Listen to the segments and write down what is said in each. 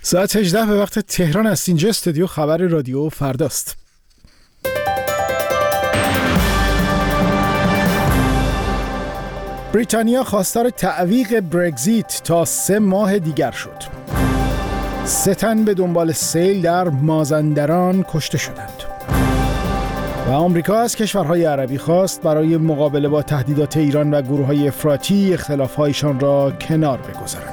ساعت 18 به وقت تهران است. اینجا استودیو خبر رادیو فرداست. بریتانیا خواستار تعویق برگزیت تا 3 ماه دیگر شد. 3 تن به دنبال سیل در مازندران کشته شدند. و آمریکا از کشورهای عربی خواست برای مقابله با تهدیدات ایران و گروه‌های افراطی اختلاف‌هایشان را کنار بگذارند.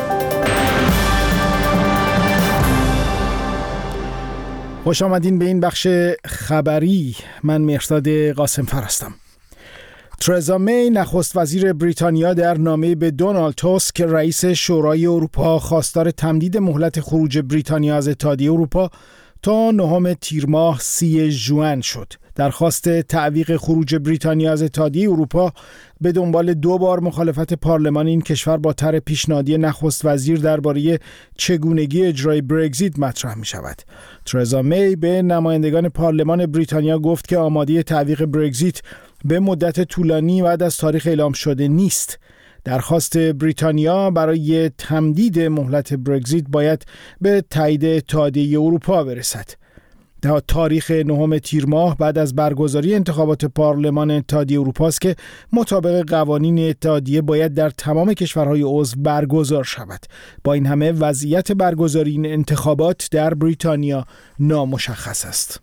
خوش آمدین به این بخش خبری. من مهرداد قاسمفر هستم. ترزا می نخست وزیر بریتانیا در نامه به دونالد توسک رئیس شورای اروپا خواستار تمدید مهلت خروج بریتانیا از اتحادیه اروپا تا 9 تیر ماه 30 ژوئن شد. درخواست تعویق خروج بریتانیا از اتحادیه اروپا به دنبال 2 بار مخالفت پارلمان این کشور با طرح پیشنهادی نخست وزیر درباره چگونگی اجرای برگزیت مطرح می شود. ترزا می به نمایندگان پارلمان بریتانیا گفت که آماده تعویق برگزیت به مدت طولانی بعد از تاریخ اعلام شده نیست. درخواست بریتانیا برای تمدید مهلت برگزیت باید به تایید اتحادیه اروپا برسد. در تاریخ 9 تیر ماه بعد از برگزاری انتخابات پارلمان اتحادیه اروپا است که مطابق قوانین اتحادیه باید در تمام کشورهای عضو برگزار شود. با این همه وضعیت برگزاری این انتخابات در بریتانیا نامشخص است.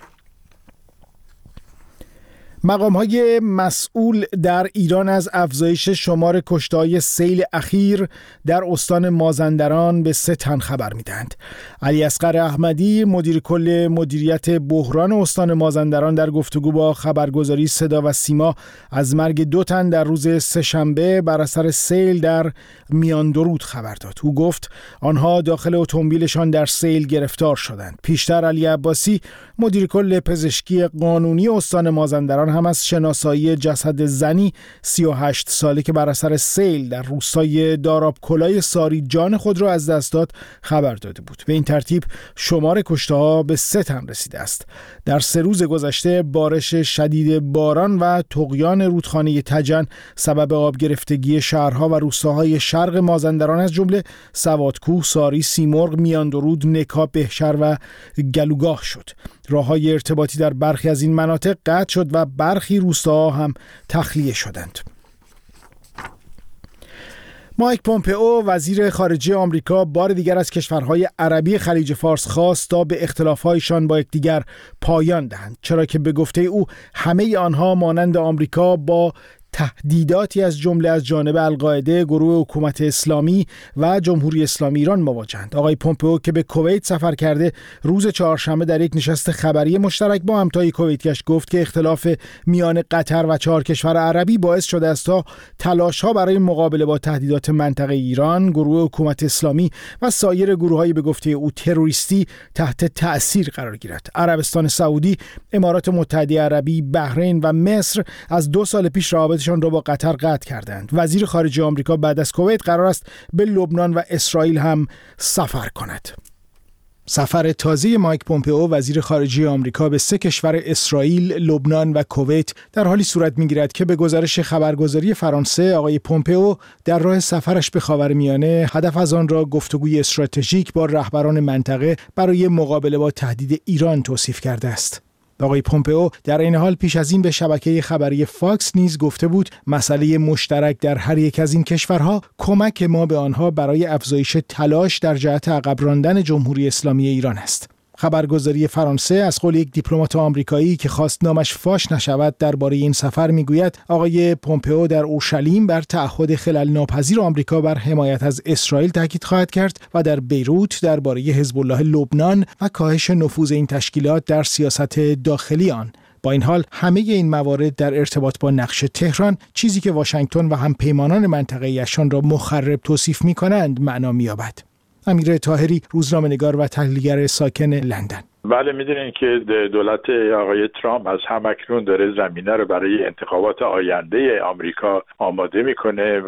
مقام‌های مسئول در ایران از افزایش شمار کشته‌های سیل اخیر در استان مازندران به 3 تن خبر می‌دهند. علی اصغر احمدی مدیر کل مدیریت بحران استان مازندران در گفتگو با خبرگزاری صدا و سیما از مرگ 2 تن در روز سه‌شنبه بر اثر سیل در میان درود خبر داد. او گفت آنها داخل اتومبیلشان در سیل گرفتار شدند. پیشتر علی عباسی مدیر کل پزشکی قانونی استان مازندران هم از شناسایی جسد زنی 38 ساله که بر اثر سیل در روستای دارابکلای ساری جان خود را از دست داد خبر داده بود. به این ترتیب شمار کشته‌ها به 3 تن رسیده است. در 3 روز گذشته بارش شدید باران و طغیان رودخانه تجن سبب آب گرفتگی شهرها و روستاهای شرق مازندران از جمله سوادکوه، ساری، سیمرغ، میان درود، نکا، بهشهر و گلوگاه شد. راه‌های ارتباطی در برخی از این مناطق قطع شد و برخی روستاها هم تخلیه شدند. مایک پومپئو وزیر خارجه آمریکا بار دیگر از کشورهای عربی خلیج فارس خواست تا به اختلاف‌هایشان با یکدیگر پایان دهند، چرا که به گفته او همه آنها مانند آمریکا با تهدیداتی از جمله از جانب القاعده، گروه حکومت اسلامی و جمهوری اسلامی ایران مواجهند. آقای پومپئو که به کویت سفر کرده روز چهارشنبه در یک نشست خبری مشترک با همتای کویتیش گفت که اختلاف میان قطر و 4 کشور عربی باعث شده است تا تلاش‌ها برای مقابله با تهدیدات منطقه ایران، گروه حکومت اسلامی و سایر گروه‌های به گفته او تروریستی تحت تأثیر قرار گیرد. عربستان سعودی، امارات متحده عربی، بحرین و مصر از 2 سال پیش رابطشان را با قطر قطع کردند. وزیر خارجه آمریکا بعد از کویت قرار است به لبنان و اسرائیل هم سفر کند. سفر تازه مایک پومپئو وزیر خارجه آمریکا به 3 کشور اسرائیل، لبنان و کویت در حالی صورت می‌گیرد که به گزارش خبرگزاری فرانسه آقای پومپئو در راه سفرش به خاورمیانه هدف از آن را گفتگوی استراتژیک با رهبران منطقه برای مقابله با تهدید ایران توصیف کرده است. آقای پومپئو در این حال پیش از این به شبکه خبری فاکس نیز گفته بود مسئله مشترک در هر یک از این کشورها کمک ما به آنها برای افزایش تلاش در جهت عقب راندن جمهوری اسلامی ایران است. خبرگزاری فرانسه از قول یک دیپلمات آمریکایی که خواست نامش فاش نشود درباره این سفر میگوید آقای پومپئو در اورشلیم بر تعهد خلل ناپذیر آمریکا بر حمایت از اسرائیل تاکید خواهد کرد و در بیروت درباره حزب الله لبنان و کاهش نفوذ این تشکیلات در سیاست داخلی آن. با این حال همه این موارد در ارتباط با نقش تهران، چیزی که واشنگتن و هم پیمانان منطقه‌ایشان را مخرب توصیف می‌کنند، معنا می‌یابد. امیر طاهری، روزنامه‌نگار و تحلیلگر ساکن لندن. بله، میدونین که دولت آقای ترامپ از همکنون داره زمینه رو برای انتخابات آینده آمریکا آماده میکنه و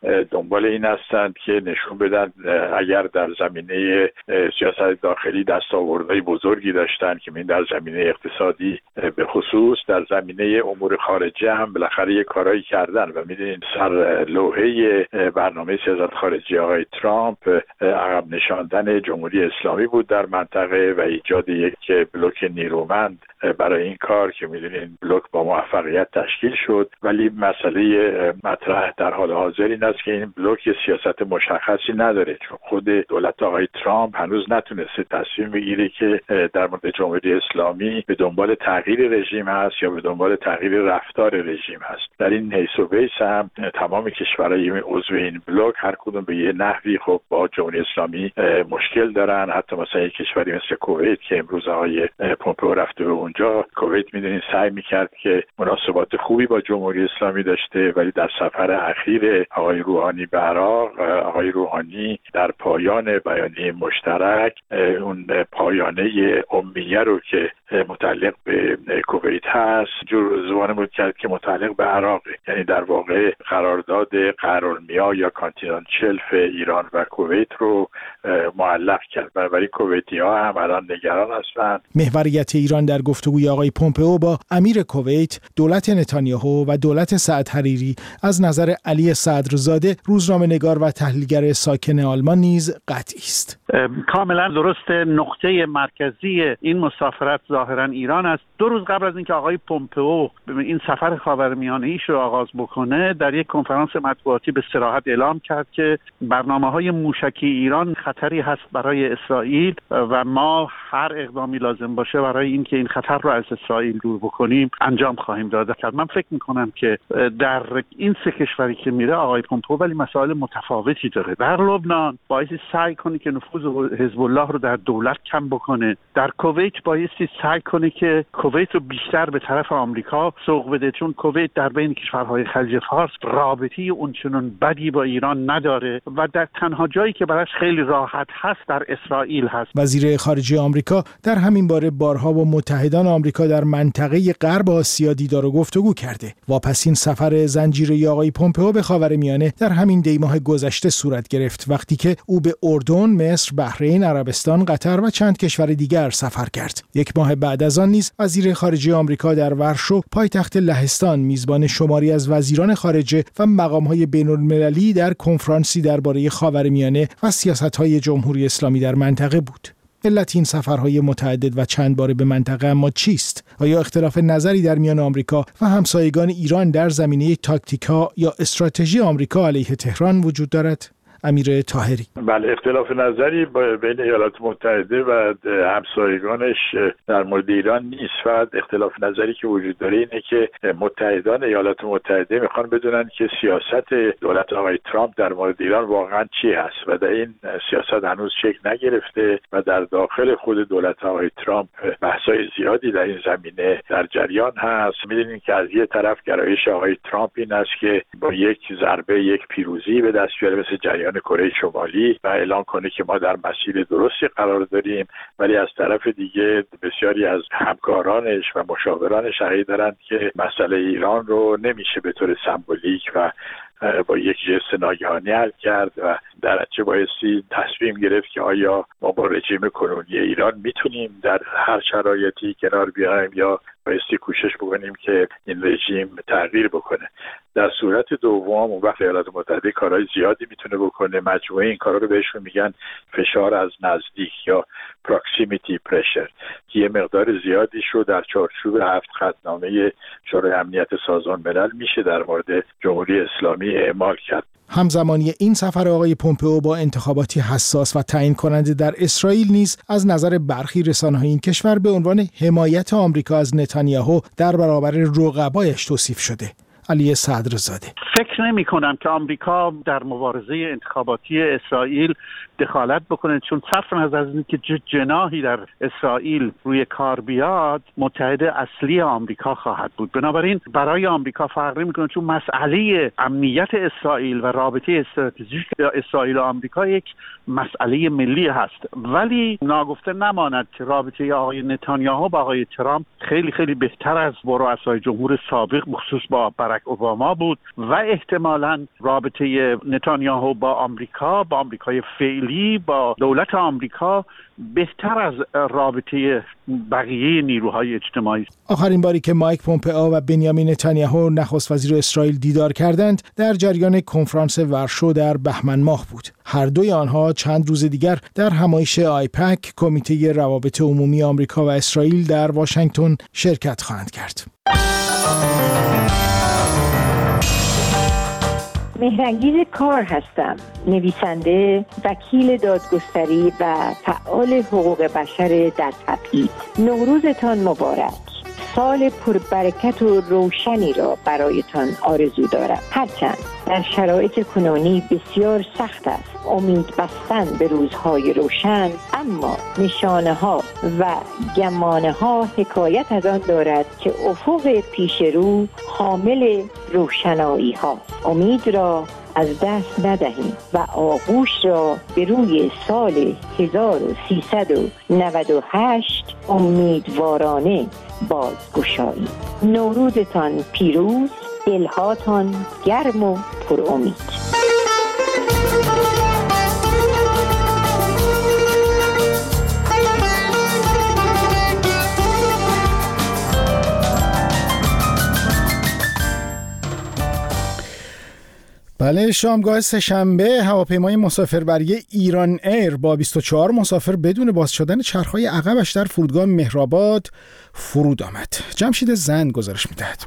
دنبال این هستند که نشون بدن اگر در زمینه سیاست داخلی دستاوردهای بزرگی داشتن که این در زمینه اقتصادی به خصوص، در زمینه امور خارجه هم بالاخره یه کارایی کردن و میدونید سر لوحه برنامه سیاست خارجی آقای ترامپ عقب نشاندن جمهوری اسلامی بود در منطقه و ایجاد یک بلوک نیرومند برای این کار که میدونین بلوک با موفقیت تشکیل شد. ولی مسئله مطرح در حال حاضر این است که این بلوک سیاست مشخصی نداره، چون خود دولت آقای ترامپ هنوز نتونسته تصمیم بگیره که در مورد جمهوری اسلامی به دنبال تغییر رژیم هست یا به دنبال تغییر رفتار رژیم هست. در این حیث و بیس هم تمام کشورهای عضو این بلوک هر کدوم به یه نحوی خب با جمهوری اسلامی مشکل دارن. حتی مثلا یک کشوری مثل کویت که امروز آقای پومپئو رفته به اونجا، کویت میدونید سعی میکرد که مناسبات خوبی با جمهوری اسلامی داشته، ولی در سفر اخیر آقای روحانی به عراق، آقای روحانی در پایان بیانیه مشترک اون پایانه امیه رو که متعلق به کویت هست جور زبان بود کرد که متعلق به عراقه، یعنی در واقع قرارداد قرارالمیاه یا کانتیننتال شلف ایران و کویت رو معلق کرد. بنابراین کویتی‌ها هم الان نگران هستند. محوریت ایران در گفتگوی آقای پومپئو با امیر کویت، دولت نتانیاهو و دولت سعد حریری از نظر علی صدرزاده، روزنامه‌نگار و تحلیلگر ساکن آلمان نیز قطعی است. کاملا درست. نقطه مرکزی این مسافرت ظاهرا ایران است. 2 روز قبل از اینکه آقای پومپئو این سفر خاورمیانه‌ایش رو آغاز بکنه، در یک کنفرانس مطبوعاتی به صراحت اعلام کرد که برنامه‌های موشکی ایران خطری هست برای اسرائیل و ما هر اقدامی لازم باشه برای اینکه این خطر رو از اسرائیل دور بکنیم انجام خواهیم داد. من فکر می‌کنم که در این 3 کشوری که میره آقای پومپئو ولی مسائل متفاوتی داره. در لبنان بایستی سعی کنه که نفوذ حزب الله رو در دولت کم بکنه. در کویت بایستی سعی کنه که کویت رو بیشتر به طرف آمریکا سوق بده، چون کویت در بین کشورهای خلیج فارس رابطه اونچنان بدی با ایران نداره و در تنها جایی که براش خیلی راحت هست در اسرائیل هست. وزیر خارجه آمریکا در همین باره بارها با متحدان آمریکا در منطقه غرب آسیا دیدار و گفتگو کرده. واپسین سفر زنجیره آقای پومپئو به خاورمیانه در همین دیماه گذشته صورت گرفت، وقتی که او به اردن، مصر، بحرین، عربستان، قطر و چند کشور دیگر سفر کرد. 1 ماه بعد از آن نیز وزیر خارجه آمریکا در ورشو، پایتخت لهستان، میزبان شماری از وزیران خارجه و مقام‌های بین‌المللی در کنفرانسی درباره خاورمیانه و سیاست‌های جمهوری اسلامی در منطقه بود. علت این سفرهای متعدد و چند باره به منطقه اما چیست؟ آیا اختلاف نظری در میان آمریکا و همسایگان ایران در زمینه تاکتیک‌ها یا استراتژی آمریکا علیه تهران وجود دارد؟ امیر طاهری: بله، اختلاف نظری بین ایالات متحده و همسایگانش در مورد ایران نیست. فقط اختلاف نظری که وجود داره اینه که متحدان ایالات متحده میخوان بدونن که سیاست دولت آقای ترامپ در مورد ایران واقعا چی هست و در این سیاست هنوز شکل نگرفته و در داخل خود دولت آقای ترامپ بحث‌های زیادی در این زمینه در جریان هست. می‌دونید که از یه طرف گرایش آقای ترامپ این است که با یک ضربه یک پیروزی به دست بیاره مثل جریان کره شمالی و اعلام کنه که ما در مسیر درستی قرار داریم، ولی از طرف دیگه بسیاری از همکارانش و مشاورانش عقیده دارند که مسئله ایران رو نمیشه به طور سمبولیک و با یک جست ناگهانی حل کرد و در نتیجه بایستی تصمیم گرفت که آیا ما با رژیم کنونی ایران میتونیم در هر شرایطی کنار بیایم یا بایستی کوشش بکنیم که این رژیم تغییر بکنه. در صورت دوم اون وقت ایالات متحده کارهای زیادی میتونه بکنه. مجموعه این کارا رو بهشون میگن فشار از نزدیک یا proximity pressure که یه مقدار زیادیش رو در چارچوب 7 خطنامه شورای امنیت سازمان ملل میشه در مورد جمهوری اسلامی اعمال کرد. همزمانی این سفر آقای پومپئو با انتخاباتی حساس و تعیین کننده در اسرائیل نیز از نظر برخی رسانه‌های این کشور به عنوان حمایت آمریکا از نتانیاهو در برابر رقبایش توصیف شده. علی صدرزاده: فکر نمی کنم که آمریکا در مبارزه انتخاباتی اسرائیل دخالت بکنه، چون صرف نظر از اینکه جناحی در اسرائیل روی کار بیاد متحد اصلی آمریکا خواهد بود. بنابراین برای آمریکا فرق نمی‌کنه، چون مسئله امنیت اسرائیل و رابطه استراتژیک اسرائیل و آمریکا یک مسئله ملی هست. ولی ناگفته نماند که رابطه آقای نتانیاهو با آقای ترامپ خیلی خیلی بهتر از با رؤسای جمهور سابق بخصوص با برک اوباما بود و احتمالاً رابطه نتانیاهو با آمریکای فعلی با دولت آمریکا بهتر از رابطه بقیه نیروهای اجتماعی. آخرین باری که مایک پومپئو و بنیامین نتانیاهو نخست وزیر اسرائیل دیدار کردند در جریان کنفرانس ورشو در بهمن ماه بود. هر دوی آنها چند روز دیگر در همایش آیپک، کمیته روابط عمومی آمریکا و اسرائیل در واشنگتن شرکت خواهند کرد. مهرانگیز کار هستم، نویسنده، وکیل دادگستری و فعال حقوق بشر در تبعید. نوروزتان مبارک. سال پربرکت و روشنی را برایتان آرزو دارم. هرچند در شرایط کنونی بسیار سخت است امید بستن به روزهای روشن، اما نشانه ها و گمانه ها حکایت از آن دارد که افق پیش رو حامل روشنایی ها. امید را از دست ندهیم و آغوش را به روی سال 1398 امیدوارانه بازگشاییم. نوروزتان پیروز، دلهاتان گرم و پر امید. بله، شامگاه سه‌شنبه هواپیمای مسافربری ایران ایر با 24 مسافر بدون باز شدن چرخهای عقبش در فرودگاه مهرآباد فرود آمد. جمشید زند گزارش می‌دهد.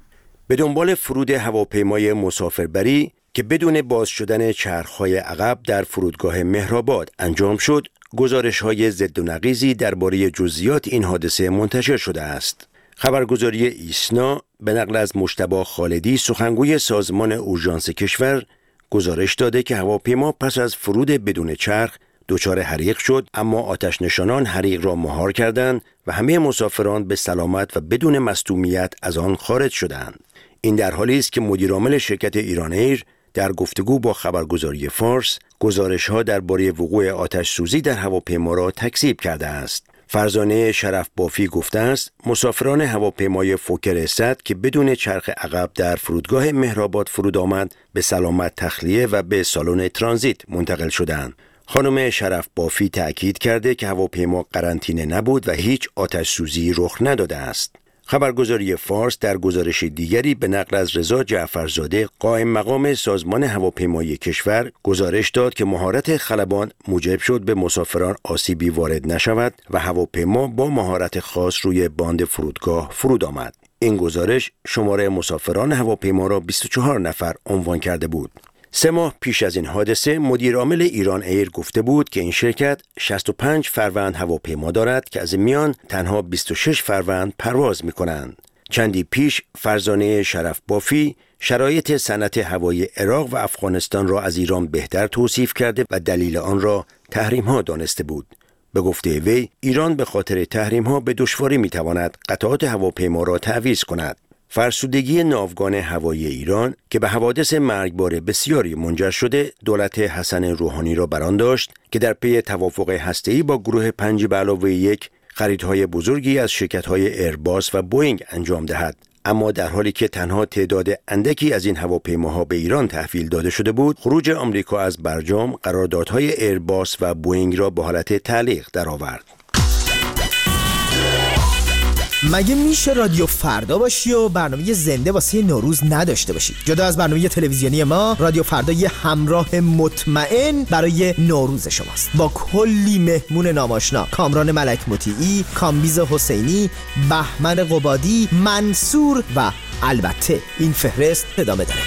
به دنبال فرود هواپیمای مسافربری که بدون باز شدن چرخهای عقب در فرودگاه مهرآباد انجام شد، گزارش‌های ضد و نقیضی درباره جزئیات این حادثه منتشر شده است. خبرگزاری ایسنا به نقل از مجتبی خالدی، سخنگوی سازمان اورژانس کشور، گزارش داده که هواپیما پس از فرود بدون چرخ دچار حریق شد، اما آتش نشانان حریق را مهار کردند و همه مسافران به سلامت و بدون مصدومیت از آن خارج شدند. این در حالی است که مدیرعامل شرکت ایران ایر در گفتگو با خبرگزاری فارس گزارش‌ها درباره وقوع آتش سوزی در هواپیما را تکذیب کرده است. فرزانه شرف بافی گفته است مسافران هواپیمای فوکر 100 که بدون چرخ عقب در فرودگاه مهرآباد فرود آمد به سلامت تخلیه و به سالن ترانزیت منتقل شدند. خانم شرف بافی تأکید کرده که هواپیما قرنطینه نبود و هیچ آتش سوزی رخ نداده است. خبرگزاری فارس در گزارش دیگری به نقل از رضا جعفرزاده، قائم مقام سازمان هواپیمایی کشور، گزارش داد که مهارت خلبان موجب شد به مسافران آسیبی وارد نشود و هواپیما با مهارت خاص روی باند فرودگاه فرود آمد. این گزارش شماره مسافران هواپیما را 24 نفر عنوان کرده بود. 3 ماه پیش از این حادثه مدیرعامل ایران ایر گفته بود که این شرکت 65 فروند هواپیما دارد که از میان تنها 26 فروند پرواز می‌کنند. چندی پیش فرزانه شرف بافی شرایط صنعت هوایی عراق و افغانستان را از ایران بهتر توصیف کرده و دلیل آن را تحریم‌ها دانسته بود. به گفته وی ایران به خاطر تحریم‌ها به دشواری می‌تواند قطعات هواپیما را تعویض کند. فرسودگی ناوگان هوایی ایران که به حوادث مرگبار بسیاری منجر شده، دولت حسن روحانی را برآن داشت که در پی توافق هسته‌ای با گروه 5+1 خریدهای بزرگی از شرکت‌های ایرباس و بوئینگ انجام دهد. اما در حالی که تنها تعداد اندکی از این هواپیماها به ایران تحویل داده شده بود، خروج آمریکا از برجام قراردادهای ایرباس و بوئینگ را به حالت تعلیق درآورد. مگه میشه رادیو فردا باشی و برنامه زنده واسه نوروز نداشته باشی؟ جدا از برنامه تلویزیونی ما، رادیو فردا یه همراه مطمئن برای نوروز شماست، با کلی مهمون ناماشنا: کامران ملک مطیعی، کامبیز حسینی، بهمن قبادی، منصور و البته این فهرست ادامه داره.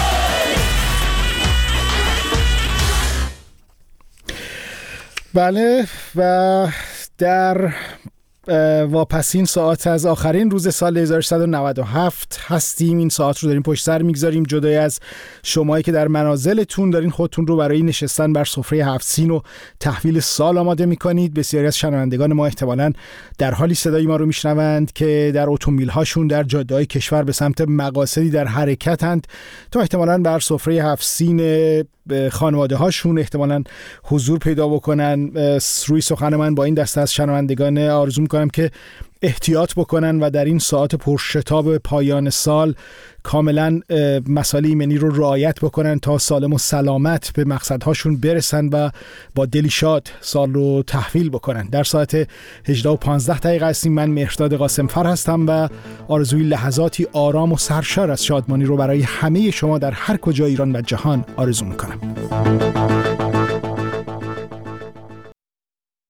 بله، و در واپسین ساعت از آخرین روز سال 1197 هستیم. این ساعت رو داریم پشت سر میگذاریم، جدای از شمایی که در منازلتون دارین خودتون رو برای نشستن بر سفره 7 سین و تحویل سال آماده میکنید. بسیاری از شنوندگان ما احتمالاً در حالی صدای ما رو میشنوند که در اتومبیل هاشون در جاده‌های کشور به سمت مقاصدی در حرکتند تا احتمالاً بر سفره 7 سین خانواده هاشون احتمالاً حضور پیدا بکنن. روی سخن من با این دسته از شنوندگان آرزو میکنم که احتیاط بکنن و در این ساعات پرشتاب پایان سال کاملا مسائل ایمنی رو رعایت بکنن تا سالم و سلامت به مقصدهاشون برسن و با دلی شاد سال رو تحویل بکنن. در ساعت 18:15 هستیم. من مهرداد قاسمفر هستم و آرزوی لحظاتی آرام و سرشار از شادمانی رو برای همه شما در هر کجا ایران و جهان آرزو میکنم.